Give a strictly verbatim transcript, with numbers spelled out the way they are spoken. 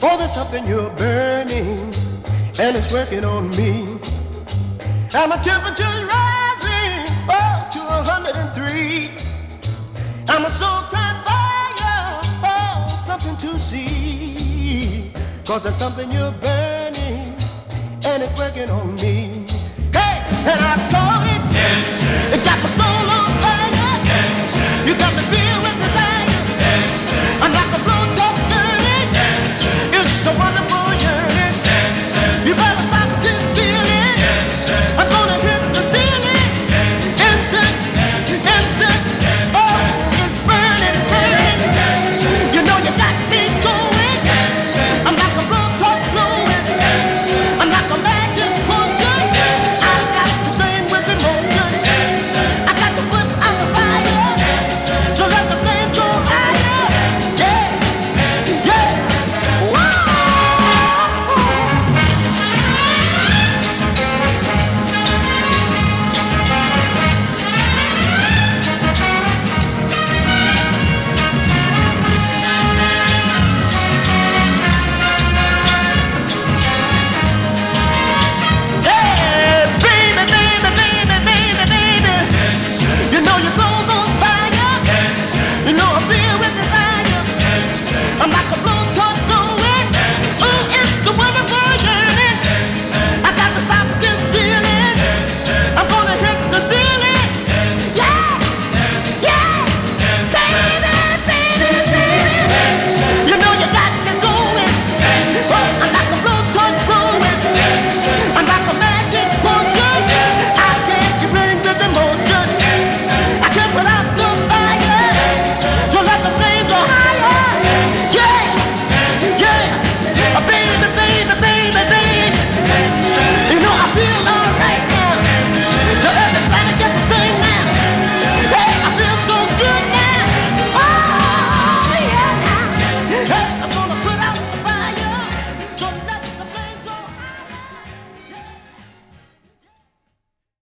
Oh, there's something you're burning, and it's working on me. And my temperature's rising, oh, to a hundred and three. I'm a soul crying fire, oh, something to see. Cause there's something you're burning, and it's working on me. Hey, and I call it dancing. It got my soul on fire. Dancing. You got me feeling.